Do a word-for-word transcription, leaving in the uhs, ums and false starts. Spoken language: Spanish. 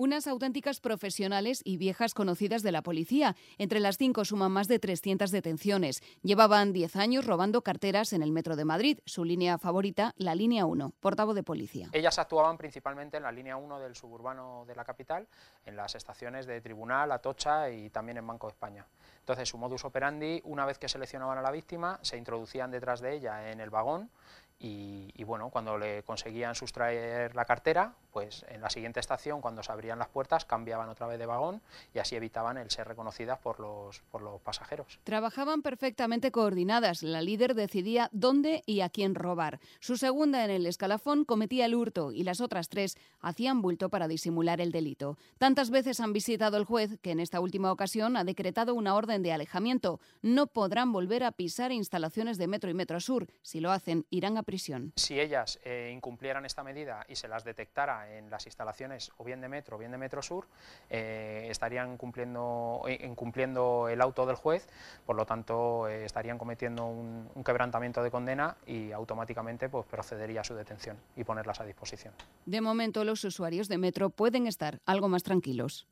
Unas auténticas profesionales y viejas conocidas de la policía. Entre las cinco suman más de trescientas detenciones. Llevaban diez años robando carteras en el metro de Madrid. Su línea favorita, la línea uno. Portavoz de policía. Ellas actuaban principalmente en la línea uno del suburbano de la capital, en las estaciones de Tribunal, Atocha y también en Banco de España. Entonces, su modus operandi, una vez que seleccionaban a la víctima, se introducían detrás de ella en el vagón y, y bueno, cuando le conseguían sustraer la cartera, pues en la siguiente estación, cuando se abrían las puertas, cambiaban otra vez de vagón y así evitaban el ser reconocidas por los, por los pasajeros. Trabajaban perfectamente coordinadas. La líder decidía dónde y a quién robar. Su segunda en el escalafón cometía el hurto y las otras tres hacían bulto para disimular el delito. Tantas veces han visitado el juez que en esta última ocasión ha decretado una orden de alejamiento. No podrán volver a pisar instalaciones de Metro y Metro Sur. Si lo hacen, irán a prisión. Si ellas eh, incumplieran esta medida y se las detectara en las instalaciones o bien de Metro o bien de Metro Sur, eh, estarían cumpliendo, eh, incumpliendo el auto del juez, por lo tanto eh, estarían cometiendo un, un quebrantamiento de condena y automáticamente pues, procedería a su detención y ponerlas a disposición. De momento, los usuarios de Metro pueden estar algo más tranquilos.